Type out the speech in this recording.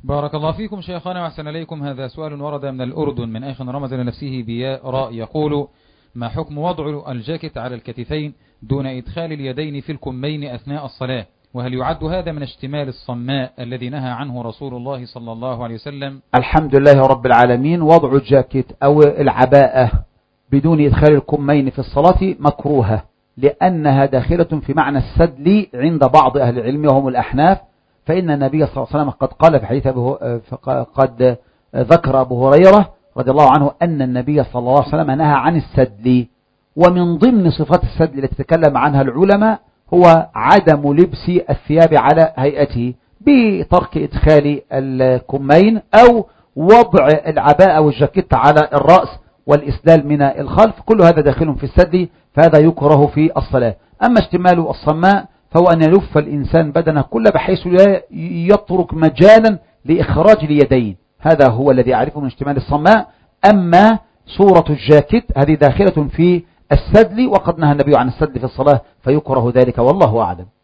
بارك الله فيكم شيخنا وأحسن إليكم. هذا سؤال ورد من الأردن من أخ رمز لنفسه بياء راء، يقول: ما حكم وضع الجاكيت على الكتفين دون إدخال اليدين في الكمين أثناء الصلاة؟ وهل يعد هذا من اشتمال الصماء الذي نهى عنه رسول الله صلى الله عليه وسلم؟ الحمد لله رب العالمين. وضع الجاكيت أو العباءة بدون إدخال الكمين في الصلاة مكروهة، لأنها داخلة في معنى السدل عند بعض أهل العلم وهم الأحناف، فإن النبي صلى الله عليه وسلم قد قال في حديث قد ذكر أبو هريرة رضي الله عنه أن النبي صلى الله عليه وسلم نهى عن السدل. ومن ضمن صفات السدل التي تكلم عنها العلماء هو عدم لبس الثياب على هيئته بترك إدخال الكمين أو وضع العباءة والجاكيت على الرأس والإسلال من الخلف، كل هذا داخل في السدل، فهذا يكره في الصلاة. أما اشتمال الصماء فهو أن يلف الإنسان بدنه كله بحيث لا يترك مجالا لإخراج اليدين، هذا هو الذي أعرفه من اشتمال الصماء. أما صورة الجاكيت هذه داخلة في السدل، وقد نهى النبي عن السدل في الصلاة فيكره ذلك، والله أعلم.